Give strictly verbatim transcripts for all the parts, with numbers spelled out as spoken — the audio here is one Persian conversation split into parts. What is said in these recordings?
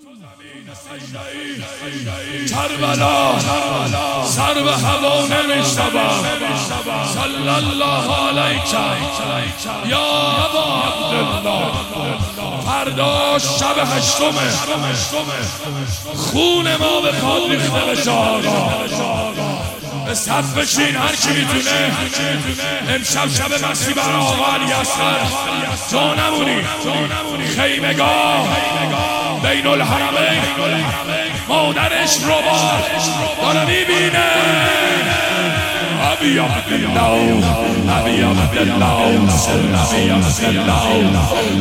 کربلا سر به هوا نمیشنوم صلی الله علیک یا ابا عبدالله. فردا شب هشتمه، خون ما به پاد ریخته بشه آقا. به صف بشین هر کی میتونه. امشب شب مسیح بر آقا علی اصغر. جا نمونی خیمگاه بین الحرمین. مادرش رو بار داره میبینه. ابی عبدالله ابی عبدالله ابی عبدالله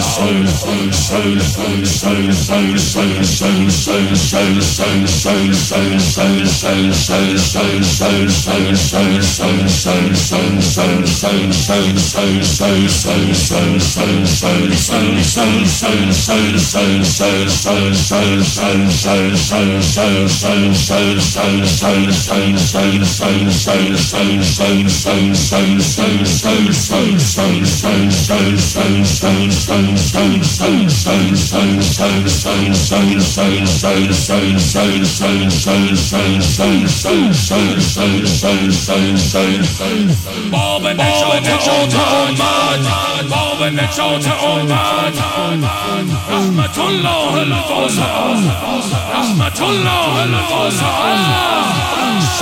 باب نجات امت، باب نجات امت. رحمت الله الواسع، رحمت الله الواسع.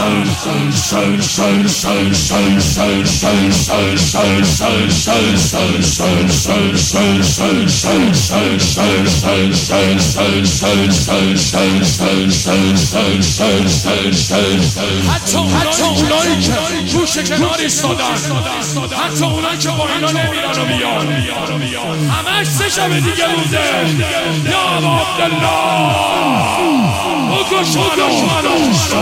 حتی اونایی که گوش کنار ایستادن، حتی اونایی که با اینا نمیرن و بیان، همش سه شب دیگه بوده. یا ابا عبدالله بکش منو.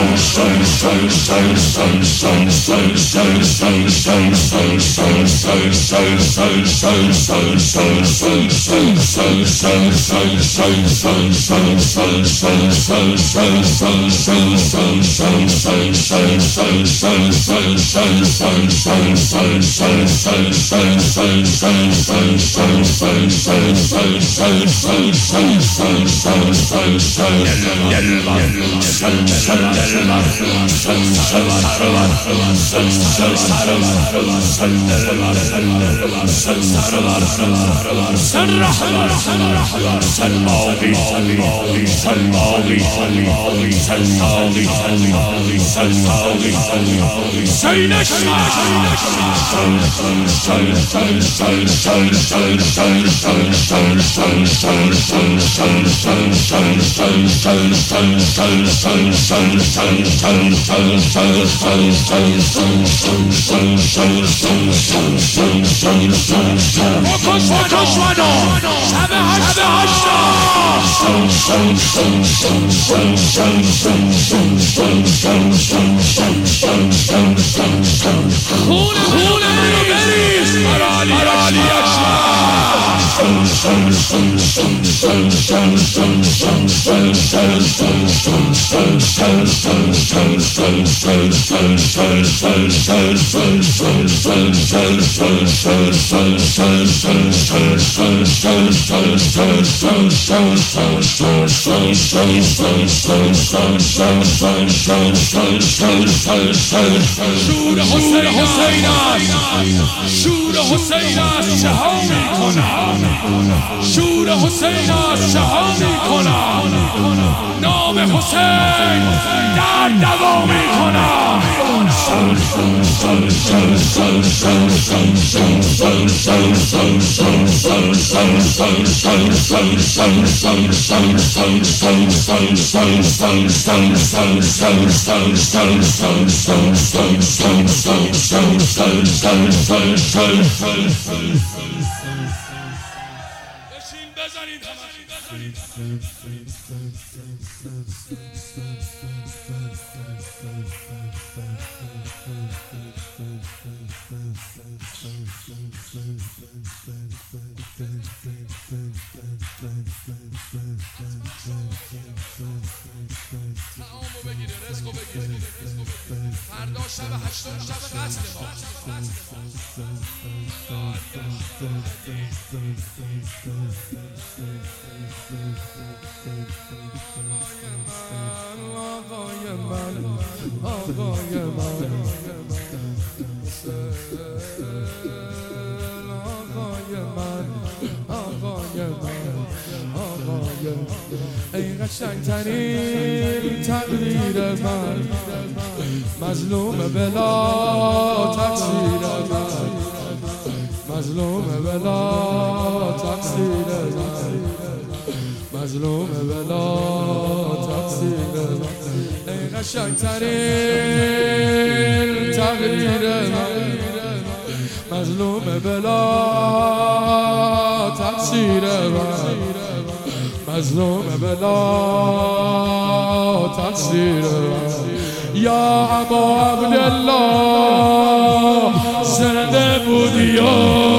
شور حسین است، شور حسین است چه ها میکنم. شور حسین است چه ها میکنم. نام حسین در دوا میکنم. فردا شب هشتم شب قتل ما. آقای من آقای من آقای ای قشنگترین تقدیر من مظلوم بلا تقصیر من مظلوم بلا تقصیر من مظلوم بلا تقصیر من ای قشنگترین تقدیر من مظلوم بلا تقصیر من مظلوم بلا تقصیر من یا ابا عبدالله زنده بودی و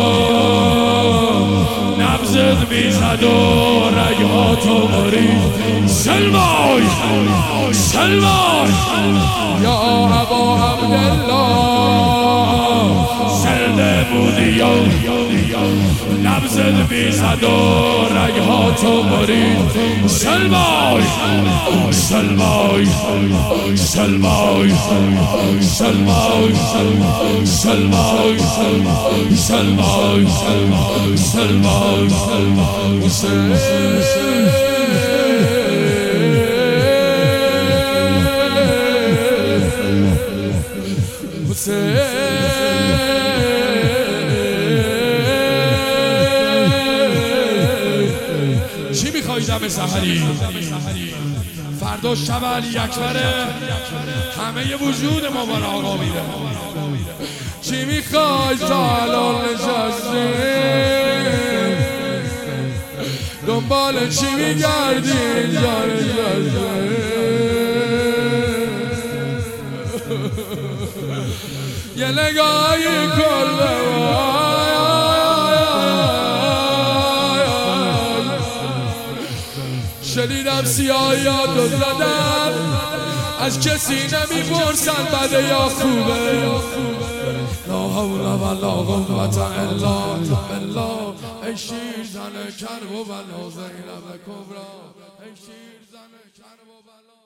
نبضت میزد و رگهاتو مرید سلمای سلمای یا ابا عبدالله زنده بودی و نبضت میزد و رگهاتو مرید سلمای سلمای سلمای سلمای سلمای سلمای سلمای چی میخوایی دم سحری؟ فردا شب علی اکبره همه وجود ما برای آقا میره. چی میخوای تا الان نشستی دنبال چی میگردی اینجا نشستی یه نگاهی کن شنیدم سیاهیاتو زدن از کسی نمیپرسن بده یا خوبه لا حول ولا قوة الا بالله ای شیر زن کرب و بلا زینب کبرا ای شیر زن کرب و بلا